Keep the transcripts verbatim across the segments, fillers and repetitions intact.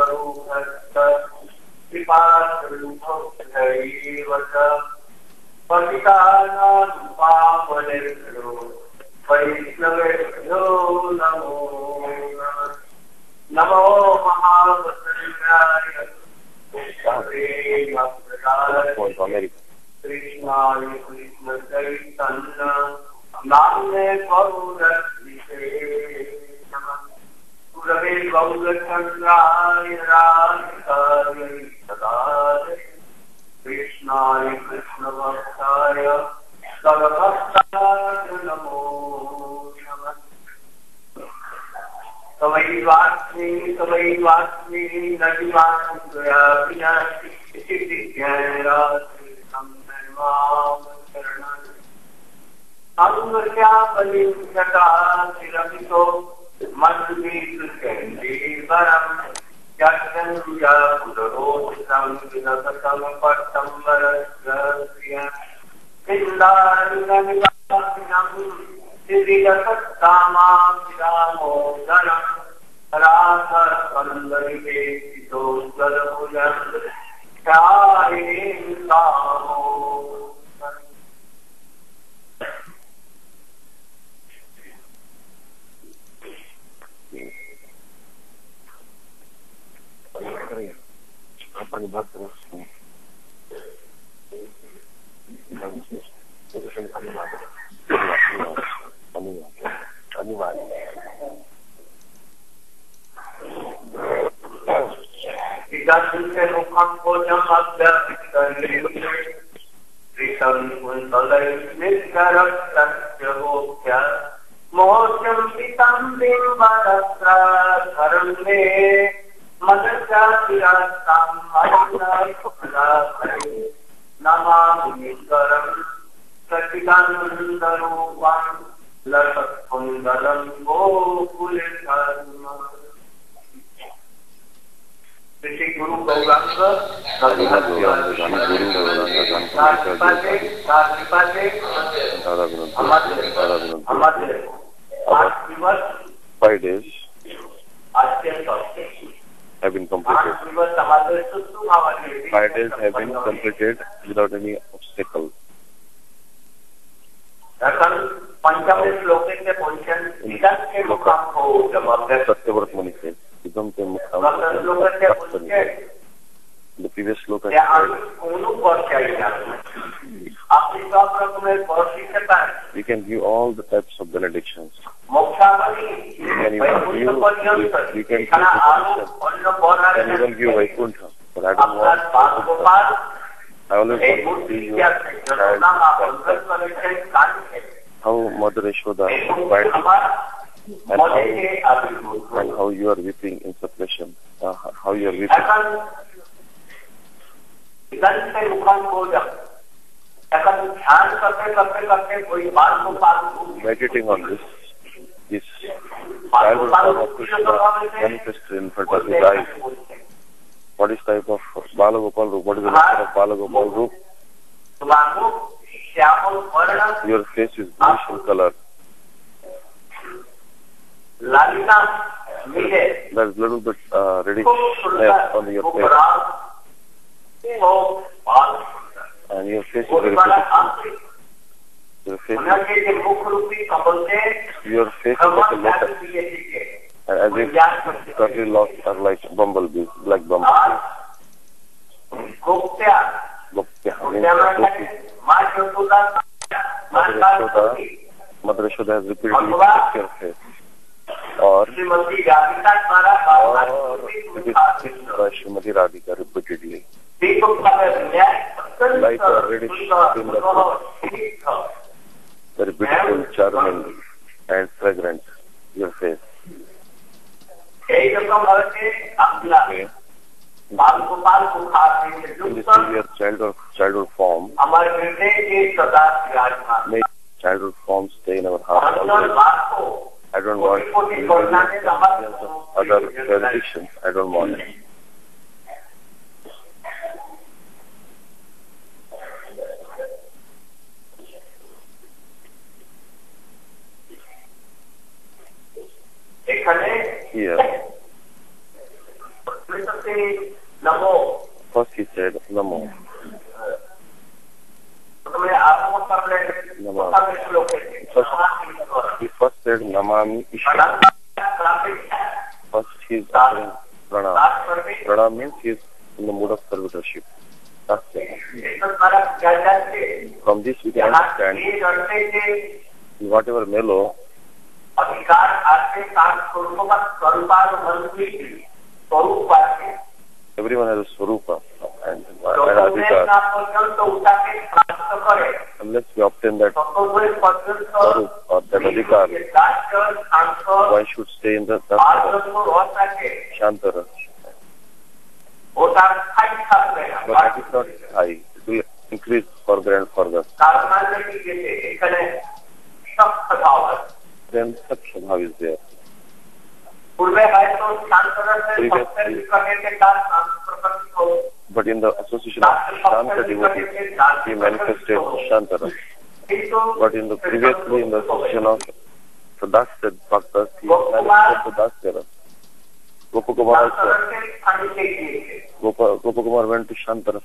वैष्णवेभ्यो नमो नमः। नमो महावसंगाय कृष्णाय कृष्ण चैतन्य नाम्ने गौरक्षिते नमः। गुरवे गौरचन्द्राय राधिकायै सदाय कृष्णाय कृष्णभक्ताय सर्वभक्ताय नमो नमः। तवैवास्मि तवैवास्मि न जीवामि त्वया विना इति विज्ञानात् सम्मेवाम शरणं। अङ्गस्यापलिं जटातिरमितो मन्वीकृत्यन्दीवरम् यत्संज्ञा पुनरोचितं विनततं पट्टम्बरस्य पिण्डारिणनिवासिनं श्रीरसत्तामाभिरामोदरम् रासकन्दरिवेशितो स्वरभुजं ध्यायेन्तामो। अपनी बात करो अनिवार्य मुखम भोजम अभ्यर्थित मोचम पितम बिंबरत्रं मे मदचातिरास्तां नमामीश्वरं सच्चिदानन्दरूपं लसत्कुण्डलं गोकुलधर्म। श्री गुरु Gaurang five days have been completed. Five days have been completed without any obstacle. Satyavrata Muni says, the previous sloka we can give all the types of benedictions. We can even give, we can give and even give Vaikuntha. But I don't want Vaikuntha. I always want to see your child how Mother Yashoda invited and how, and how you are weeping in supplication, uh, how you are weeping. Meditating on this, this childhood form of Krishna manifested in front of his eyes. What is type of Bala Gopal Roop? What is the nature of Bala Gopal Roop? Your face is bluish in color. There's a little bit uh, reddish on your face. And your face is very beautiful. Your face is, your face is like a lotus. And as if curly locks are like bumblebees, black bumblebees. Gopya means Gopi. Mother Yashoda, Mother Yashoda has repeatedly kissed your face. Or, or it is kissed by Srimati Radhika repeatedly. Like a reddish in the fruit. Very beautiful, charming and fragrant, your face. Okay. In this is your childhood, childhood form. May childhood form stay in our heart always. I don't want other benedictions. I don't want it. Here, First he said Namo. Namo. First, he first said Namami Ishvara. First he is offering Pranam. Pranam means he is in the mood of servitorship. That's it. From this we can understand whatever melo everyone has a swarupa and an adhikar. Unless we obtain that swarup or that adhikar, one should stay in the Shantara. But that is not high. It will increase further and further. Then Saksha Bhav is there. Previously, but in the association of Shanta devotees, he manifested Shantara. But in the previously in the association of Sadasya Bhaktas, he manifested Sadasya. Gopakumar also. Gopa, Gopakumar went to Shantara.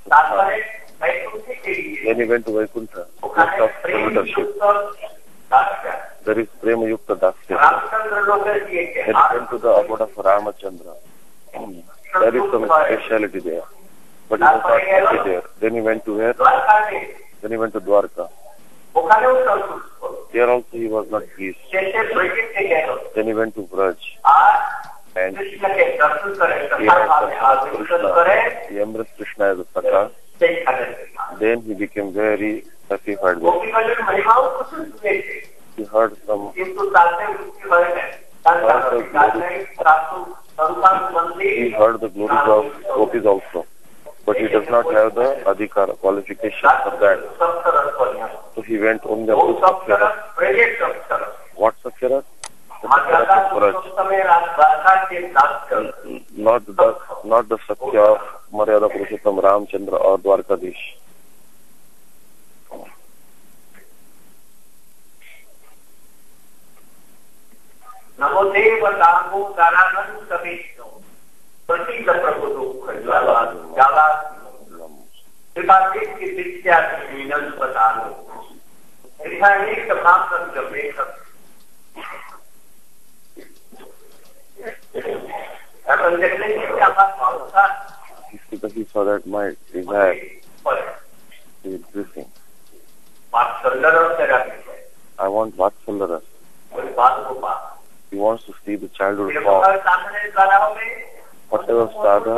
Then he went to Vaikuntha, place of servitorship. There is Prema Yukta Dasya. Then he went to the abode of Ramachandra. There is some speciality there. But he was not happy there. Then he went to where? Then he went to Dwarka. Here also he was not pleased. Then he went to Braj. And he had Krishna. He embraced Krishna as a Saka. Then he became very satisfied with it. He heard some he heard the glories of gopis also. But he does not have the adhikar qualification for that. So he went only up to Sakyara. What Sakyara? Not the not the Sakya of Maryada Purushottam Ramchandra or Dwarkadish. Namo Deva Damo Daranam Samishno Pratika Prabhu Jala Jala Tripatik ki Diksya Minan Patano Rihani Sabham Jamaica. Because he saw that my desire is existing. I want Vatsalara. He wants to see the childhood form. Whatever sadhana,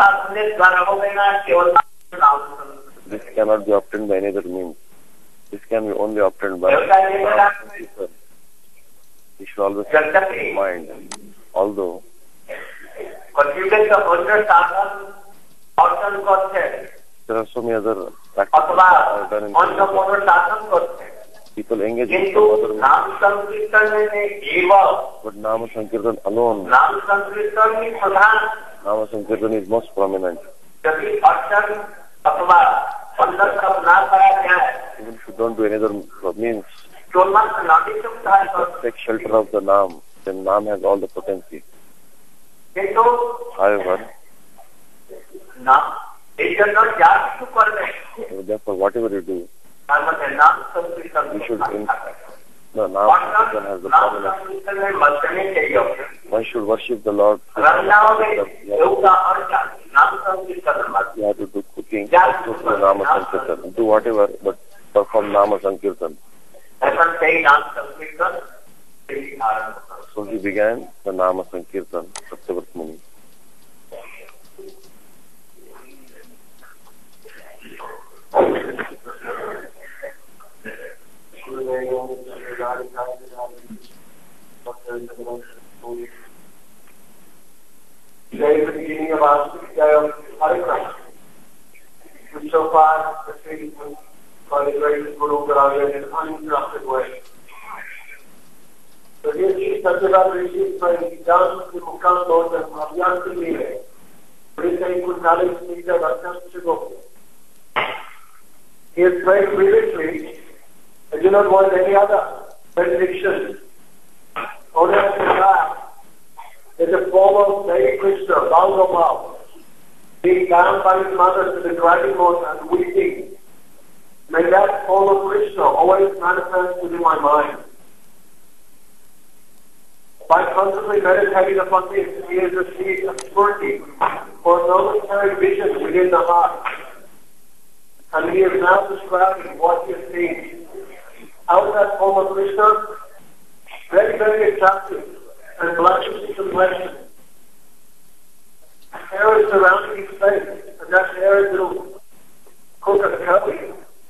this cannot be obtained by any other means. This can be only obtained by people. He should always keep in mind. Although there are so many other practices that are done in people engage in some other ways. But Nama Sankirtan alone, Nama Sankirtan is most prominent. Even if you don't do any other means, take shelter of the Nam, then Nam has all the potency. However, therefore, whatever you do, you should in, no, Nam Sankirtan has the prominence. One should worship the Lord. You have to do cooking, do Nama Sankirtan. Do whatever, but perform Nama Sankirtan. So he began the Nama Sankirtan, Satyavrata Muni. Today is the beginning of our sixth day of Hare Krishna, which so far has been by the grace of Guru Garaja in an uninterrupted way. So here Sri Satyavrata Rishi is praying down to Mukam Bodham Abhyanta Lile, Prithay Kunali Smita Bhaktam Shigopi. He has prayed previously, I do not want any other benediction. Only as God is a form of Hare Krishna, Bhagavad. being bound by his mother to the dragon moat and weeping. May that form of Krishna always manifest within my mind. By constantly meditating upon this, he has received a spurti or momentary vision within the heart. And he is now describing what he has seen. How is that form of Krishna? Very, very attractive and blushing in complexion. Hair is surrounding his face, and that hair is little coconut.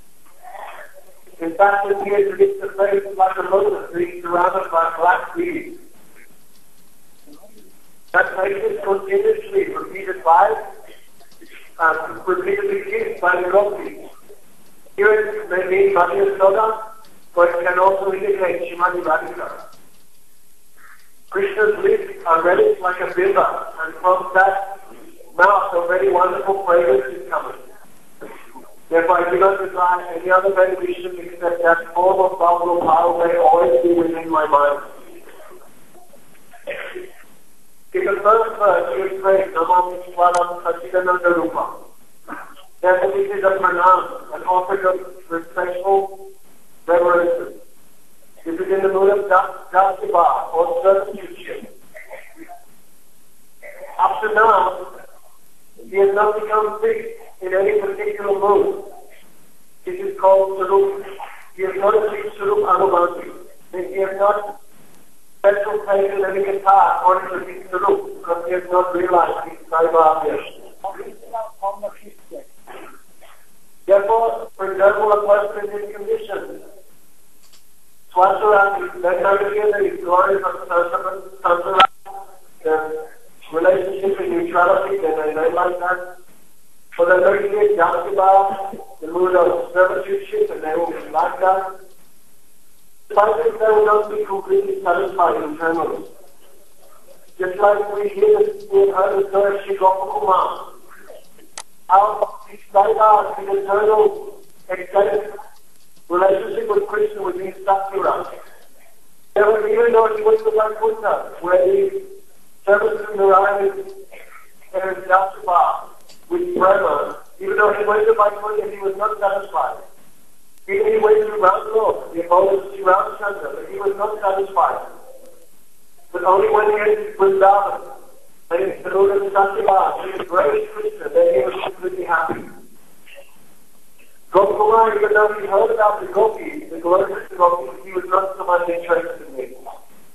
In fact, when he has reached the face like a lotus, he is surrounded by black beads. That face is continuously repeated by, um, repeatedly kissed by the gopis. Here it may mean Madhya Soda, but it can also indicate Shrimati Radhika. Krishna's lips are reddish like a bimba, and from that mouth a very wonderful fragrance is coming. Therefore, I do not desire any other benediction except that form of Bhagavad Power may always be within my mind. In the first verse, you pray, Namam Vishwaram Sachidananda Rupa. Therefore, this is a pranam, an offering of respectful reverence. This is in the mood of Dasiba, or substitution. Up to now, he has not become fixed in any particular mood. This is called Sarup. He has not achieved Sarup Anubhati. He has not special taken any guitar according to his Sarup, because he has not realized his Saibhavya. Therefore, for example, a person in this condition, Swasarati, that idea that is glorious of Sansara, the relationship and neutrality, then I don't like that. For the thirty days, Jasiba, the mood of servitudeship, and they will be like that. But they will not be completely satisfied internally. Just like we hear we heard the story of Shri Gopakumar, how he started out in eternal ecstatic relationship with Krishna was in Satsura. Even though he went to Vaikuntha, where the service of Narayana and Jasiba with Brahma, even though he went to Vaikuntha, he was not satisfied. Even he went to Ramlok, the abode of Sri Ramachandra, but he was not satisfied. But only when he entered Vrindavan, and in the Lord of Satyabha, he embraced Krishna, then he was completely happy. Gopakumar, even though he heard about the gopis, the glorious gopis, he was not so much interested in it.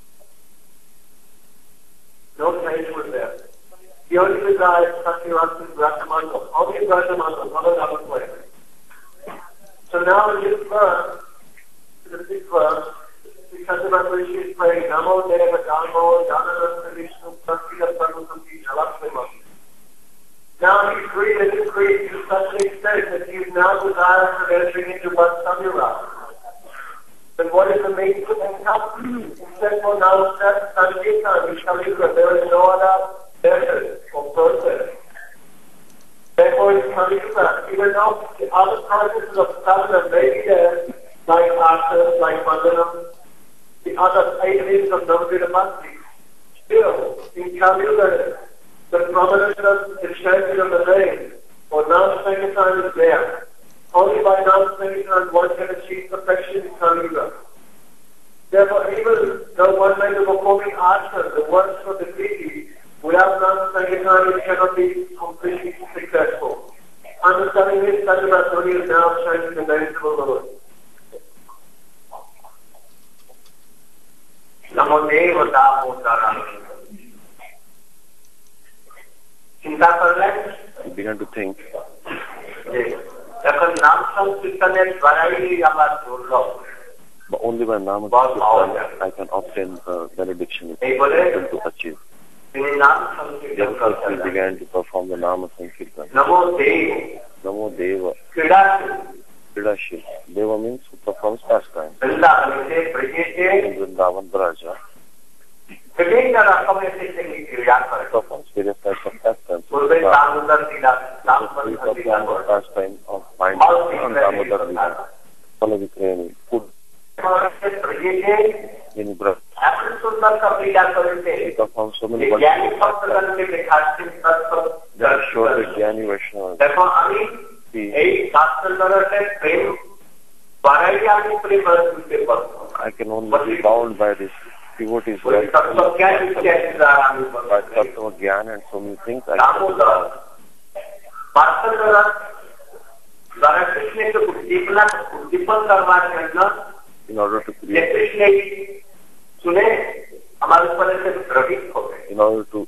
No change was there. He only desired Satyavanta's Brahmandal, only Brahmandal, not another place. So now in this verse, in the fifth verse, because of our Rishi is praying, Namo Deva Dhammo Dhanananda Vishnu Prasthita Sarvasampi Jalakshema. Now he's created and increased to such an extent that he is now desirous of entering into one Samura. But what is the meaning of income? Except for now, Sankirtan, Vishkaluka, there is no other method or process. Therefore, it's Kalika, even though the other processes of sadhana may be there, like asana, like madhanam, the other eight means of Navadvita Bhakti, still, in Kalika, the prominence of the chanting of the name, or Nam-Sankirtan is there. Only by Nam-Sankirtan one can achieve perfection in Kalika. Therefore, even though one may be performing asana, the works of the deity, without Nam-Sankirtan, it cannot be completely successful. Understanding this, Sajjavasuni is now chanting the names of the Lord. Namo Deva Damodara. Chinta karne? I began to think. But only by Nama Sankirtan I can obtain the benediction which I want to achieve. Therefore, he began to perform the Nama Sankirtan. Namo Deva. Namo Deva. Kridashil. Deva means who performs pastime. In Vrindavan Braja. Performs various types of pastimes. Pastime of mind and Damodar Lila. Palavikrayani. Food. In Braja. He performs so many wonderful pastimes. That shows the any Vaishnava. দেখো আমি এই শাস্ত্রকে প্রেম করাই আমি প্রেম করতে পারবো। I can only be bound by this devotees by Tattva Gyan and so many things. I can in order to create in order to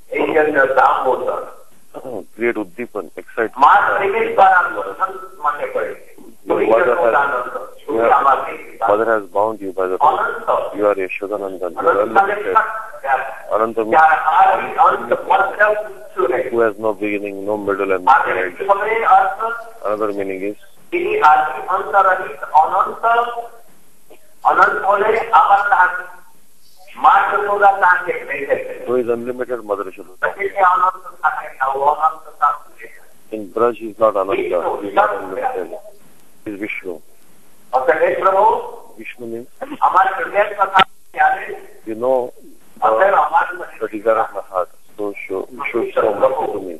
create uddipan, excitement. Your mother has, mother has bound you by the rope. You are Yashodanandan. You are unlimited. Ananta means who has no beginning, no middle and no end. Another meaning is who is unlimited Mother Yashoda. In Braj he is not Ananta, he is not unlimited. He is Vishnu. Vishnu means you know the, the desire of my heart. So show, show so much to me.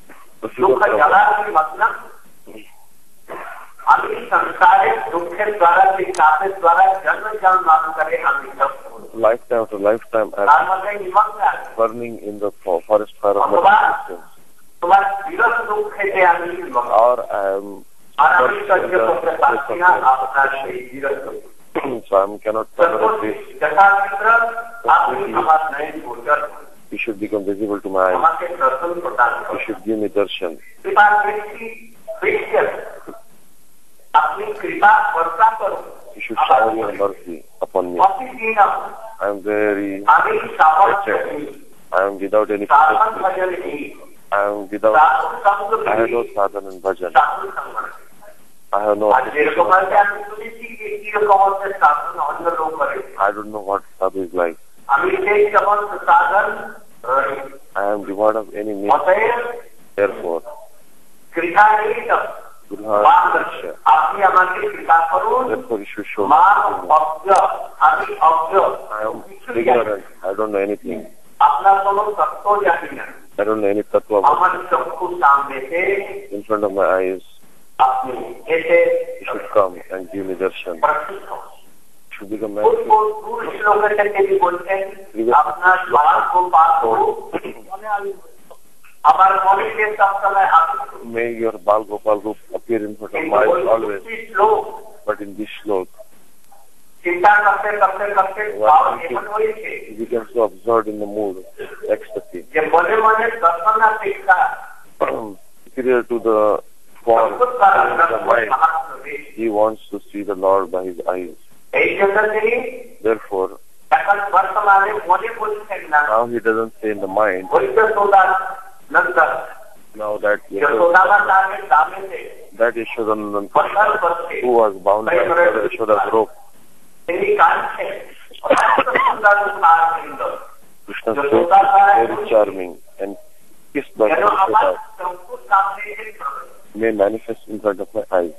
Lifetime after lifetime I am burning in the forest fire of my existence. Or I am so I cannot tolerate this. You should become visible to my eyes. You should give me darshan. You should shower your mercy upon me. I am very wretched. I am without any capacity. I am without, I have no sadhana and bhajan. I have no, I don't know what sadhu is like. I am devoid of any means. Therefore, therefore you should show me. I am ignorant. I don't know anything. I don't know any tattva. In front of my eyes, you should come and give me darshan. You should become my may your Bal Gopal Gop appear in front of my eyes always. But in this slok, he becomes so absorbed in the mood, ecstasy. Superior to the form of the mind, he wants to see the Lord by his eyes. Therefore, now he doesn't stay in the mind. Now that that Yashodanandan who was bound by Yashoda's rope, Krishna's face is very charming and kissed by Yashoda may manifest in front of my eyes.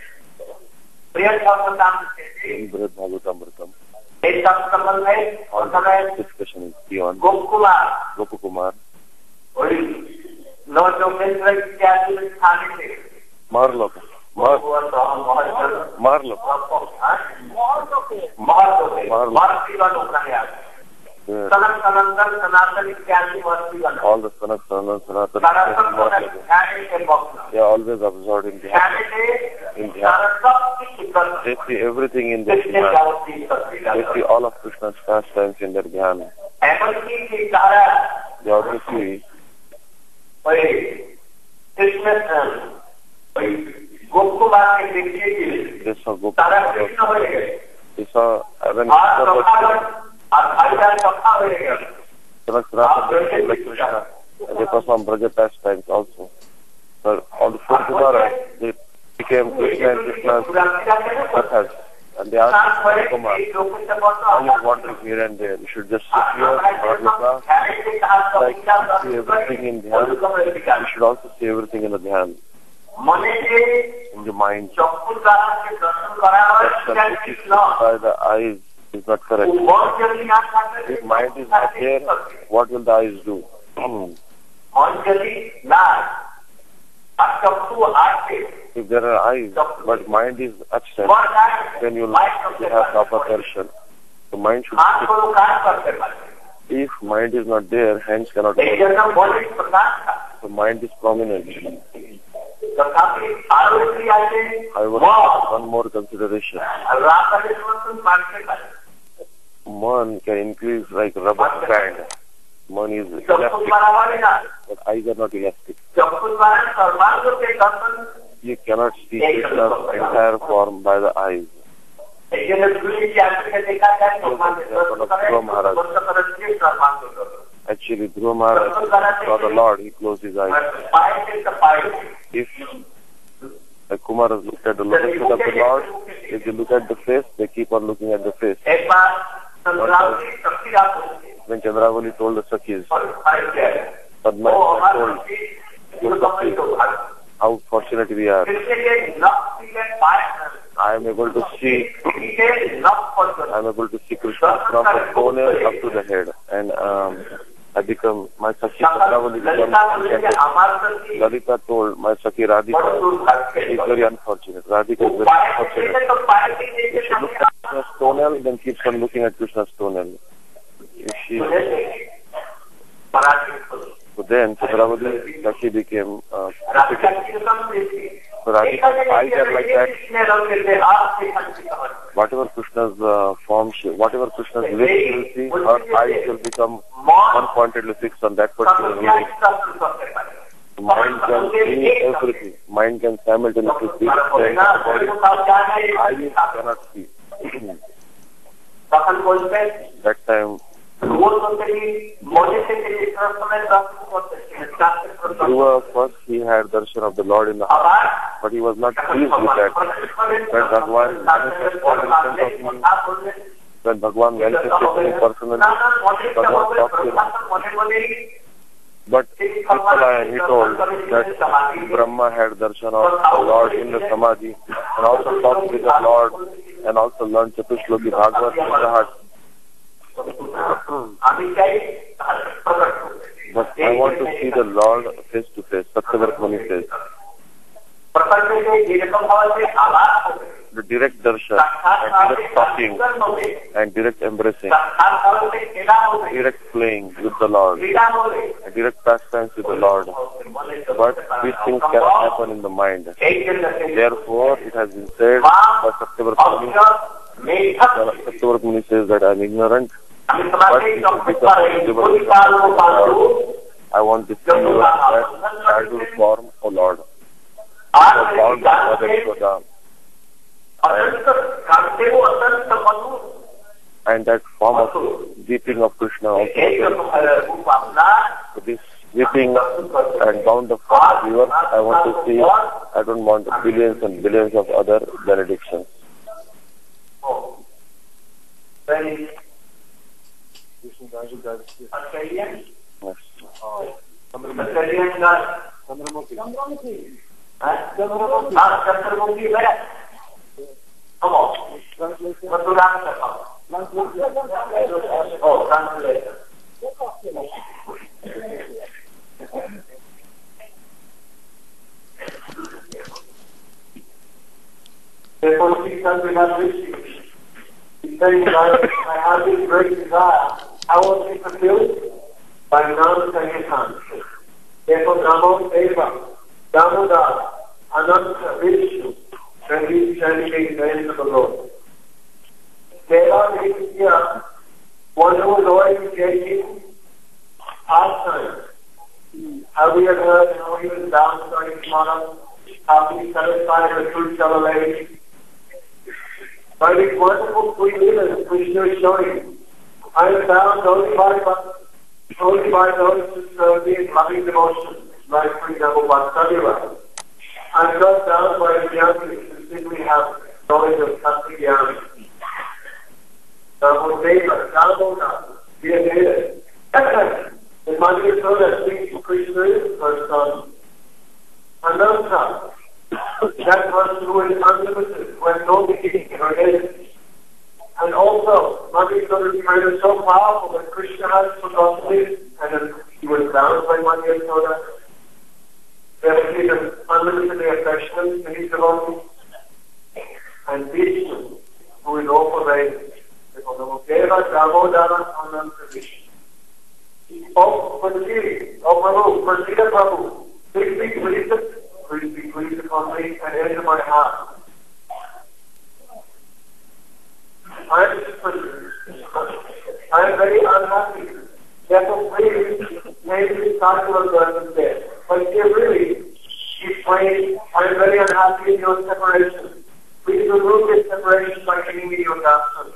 In Brihad Bhagavatamritam, all this discussion is beyond Gopakumar. Marlok. Marlok. Marlok. Yes. All the Sanak, Sanatan, Sanatan, they are always absorbed in Dhyan. In Dhyan. They see everything in their Dhyan. They see all of Krishna's pastimes in their Dhyan. They also see they saw Gopala. They saw when Krishna, they perform Braja pastimes also. So on the fourth Kumara, they became Krishna and Krishna's Kathas. And they asked Kumar, all you wandering here and there, you should just sit here, Bhagavata, like see everything in Dhyan. You should also see everything in the Dhyan. In the mind. Darshan which is by the eyes is not correct. If mind is not there, what will the eyes do? If there are eyes, but mind is absent, then you'll you have proper darshan. The mind should be. If mind is not there, hands cannot work. The mind is prominent. However, one more consideration. Man can increase like rubber band. Man is elastic, but eyes are not elastic. You cannot see Krishna's entire form by the eyes. Actually, Dhruva Maharaj saw the Lord, he closed his eyes. If the Kumaras looked at the lotus feet of the Lord, if they look at the face, they keep on looking at the face. When Chandravali told the Sakhis, Padma told the Sakhis, how fortunate we are. I am able to see, I am able to see Krishna from the toenail up to the head. And um, I become, my Sakhi Chandravali becomes enchanted. Lalita told, my Sakhi Radhika is very unfortunate. Radhika is very unfortunate. If she looks at Krishna's toenail, then keeps on looking at Krishna's toenail. If she... So then Chandravali Sakhi became uh, so Radhika's eyes are like that. Whatever Krishna's uh, form, she, whatever Krishna's lips will see, her eyes will become one-pointedly fixed on that particular image. Mind can see everything. Mind can simultaneously see the body. Eyes cannot see. That time, Dhruva, first he had darshan of the Lord in the heart, but he was not pleased with that. When Bhagwan manifested in front of him, when Bhagwan manifested to him personally, Bhagwan talked to him. But Pitala, he told that Brahma had darshan of the Lord in the Samadhi, and also talked with the Lord, and also learned Chatushloki Bhagavad in the heart. But I want to see the Lord face to face, Satyavrata Muni says. The direct darshan, and direct talking, and direct embracing, direct playing with the Lord, and direct pastimes with the Lord. But these things cannot happen in the mind. Therefore, it has been said by Satyavrata Muni, Satyavrata Muni says that I am ignorant, but it will become visible. I want to see your childhood form, O Lord. You are bound by Mother Yashoda. And that form of weeping of Krishna also. So this weeping and bound of form of yours, I want to see. I don't want billions and billions of other benedictions. Very Yes. Come on. Oh, translator. Therefore, please understand this. He says, I have this great desire. How will it be fulfilled? By Nam Sankirtan. Therefore, Namo Deva, Damodar, Ananta, Vishnu, and these chanting the name of the Lord. Deva means here, one who is always taking pastime. How we have heard how he was down starting tomorrow, how he satisfied the truth of lady. By these wonderful sweet leaders, Krishna is showing, I am bound only by, only by those who serve me in loving devotion, like for example Vasudeva. I am not bound by the Jnani who simply have knowledge of Sattva-jnana. Namo-deva, Namo-deva, dear Deva. The Mother Yashoda speaks to Krishna, her son. Ananta, that person who is unlimited, who has no beginning or end. And also, Mother Yashoda's prayer is so powerful that Krishna has forgotten it, and he was bound by Mother Yashoda. Devotees are unlimitedly affectionate to his devotees, and Vishnu, who is all pervading. Deva Damodara Ananda Vishnu. Oh, Prasidi, oh Prabhu, Prasida Prabhu, please be pleased, please be pleased upon me and enter my heart. I am, I am very unhappy. Therefore, please, maybe this cycle is there. But here really, he's praying, I am very unhappy in your separation. Please remove this separation by giving me your darshan.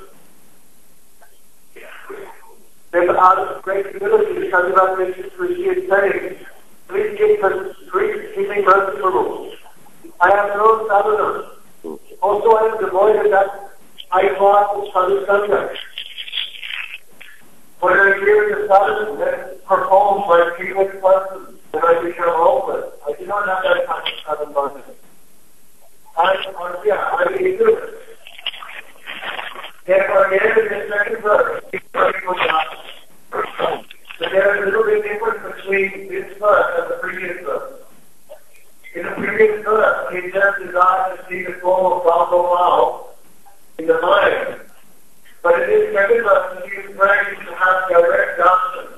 Therefore, out of great humility, Shantideva Rishi is saying, please give us, please give me mercy, Prabhu. I have no sadhana. Also, I am devoid of that I thought sadhana. When I hear the sadhana that performed by previous persons, then I become hopeless. I do not have that kind of sadhana. I, yeah, I am ignorant. Therefore, again, in the second verse, so there is a little bit difference between this verse and the previous verse. In the previous verse, he just desired to see the form of Bhagavan in the mind. But in this second verse, he is praying to have direct darshan.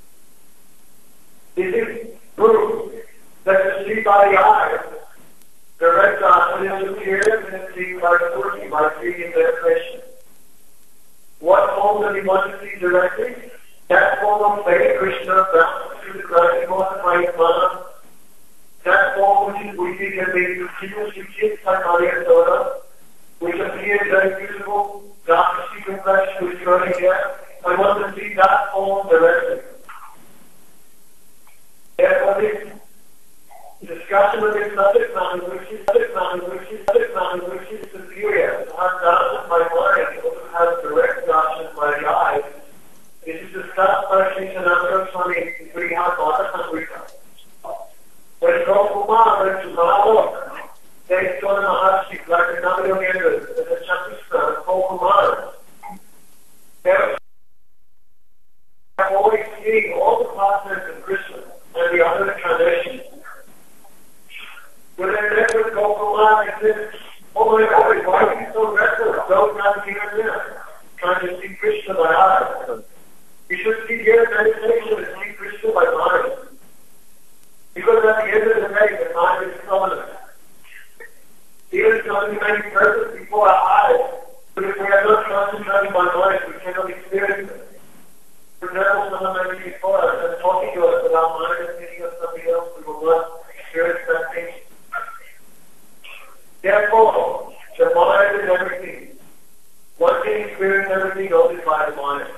This is proof that to see by the eyes, direct darshan is superior than to see by the by seeing their creation. What form does he want to see directly? That form of faith, Krishna, bound to the Christ, Mahatma, that form which is weak and made continuously kiss by Maria Soda, which appears very beautiful, dark secret flesh who is running here. I want to see that form directly. Therefore, this discussion of this subject matter, which is subject matter, which is subject matter, which is superior, to have darshan by mind, or to have direct darshan by the eyes. This is discussed by Sri Sanatana Swami in Brihad Bhagavatamrita. When Gopkumar went to Mahalok, they saw the Maharshi, like the Navayogendras, and the Chakrishna, Gopkumar. They were always seeing all the partners of Krishna and the other incarnations. When they met with Gopkumar, they said, oh my God, why are you so restless? Don't not here and there, trying to see Krishna by eyes. You should see here meditation and see Krishna by mind. Because at the end of the day, the mind is dominant. Even if something may be perfect before our eyes, but if we are not concentrating by mind, we cannot experience it. For example, someone may be before us and talking to us, but our mind is thinking of something else, we will not experience that thing. Therefore, the mind is everything. One can experience everything only by the mind.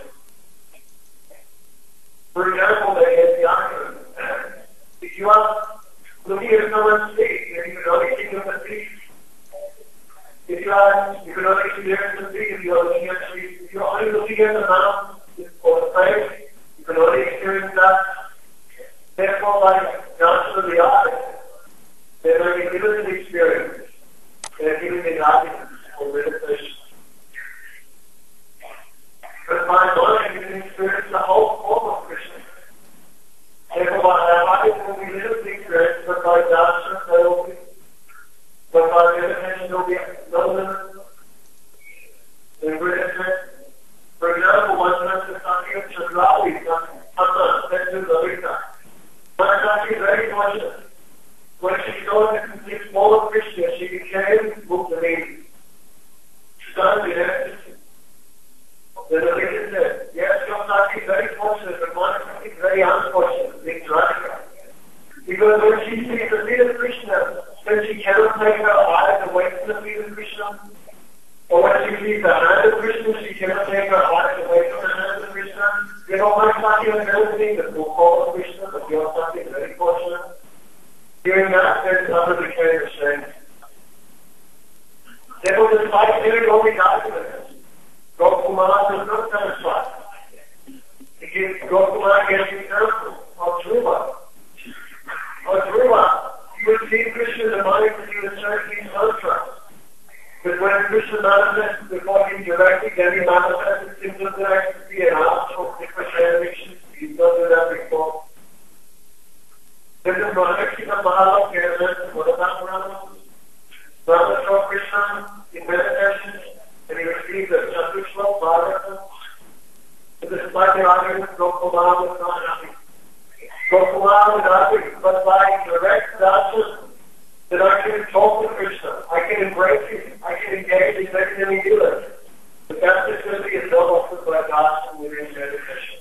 For example, they had the argument. If you are looking at someone's face, then you can only see the face. If you are, you can only see the face if you are looking at the face. If you are only looking at the mouth or the face, you can only experience that. Therefore, like darshan of the eyes, they are a limited experience. They are given the arguments or meditation. But by mind, you can experience the whole form of Krishna. Therefore, by mind, will be little experience, but by darshan, there will be, but by meditation, there will be no limit. In meditation, for example, one has to study of Chakravi, Anna, said to Lalita. One study very much. When she saw the complete form of Krishna, she became Muktamini. She started in ecstasy. Then the lady said, yes, your Saki is very fortunate, but one is very unfortunate, being Radhika. Because when she sees the feet of Krishna, then she cannot take her eyes away from the feet of Krishna. Or when she sees the hand of Krishna, she cannot take her eyes away from the hand of Krishna. You know, my Saki is everything that will call Krishna, but your Saki is very fortunate. Hearing that, then others became ashamed. Therefore, despite hearing all these arguments, Gopkumar was not satisfied. He gives Gopkumar gets the example of Dhruva. Of Dhruva, you would see Krishna in the mind that he was searching mantras. But when Krishna manifested before him directly, then he manifested symptoms of ecstasy and asked for different addictions. He's not done that before. Then the Maharshi of Mahalakshmi this like an argument Gopal was not happy. Gopal was happy, but by direct darshan, that I can talk to Krishna, I can embrace him, I can engage in everything he does. But that's just going to be a double for by darshan within meditation.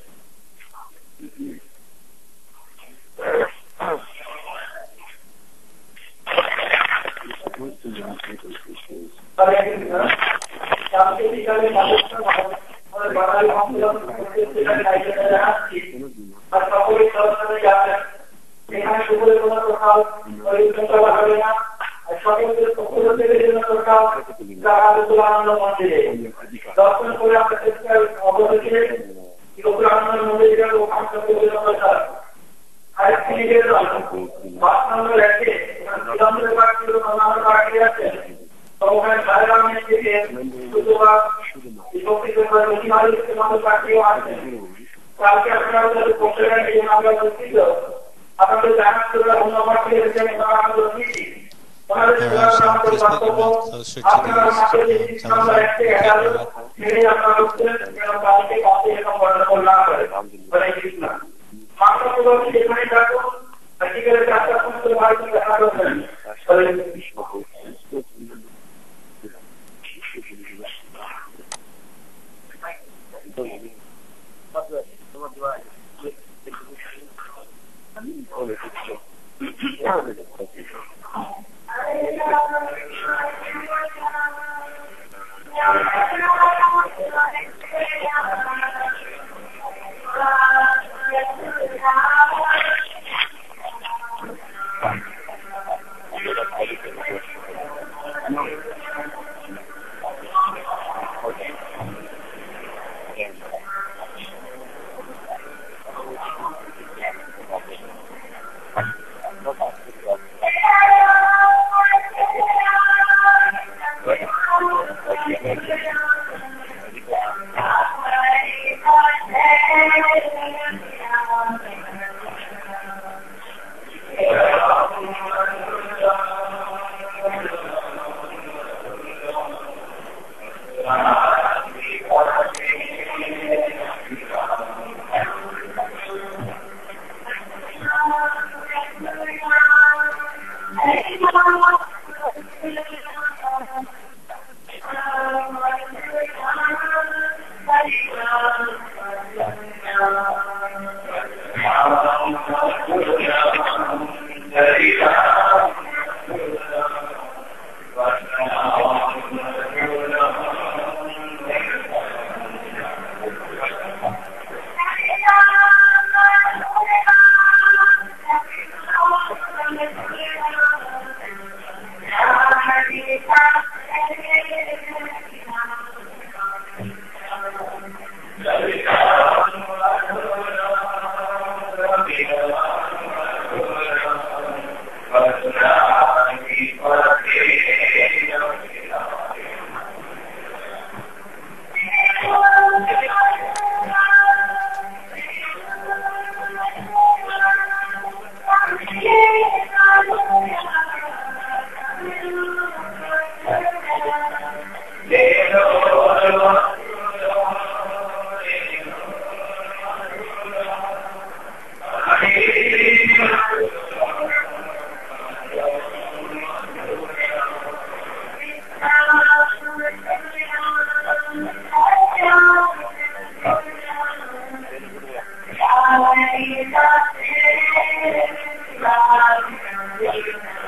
Thank you.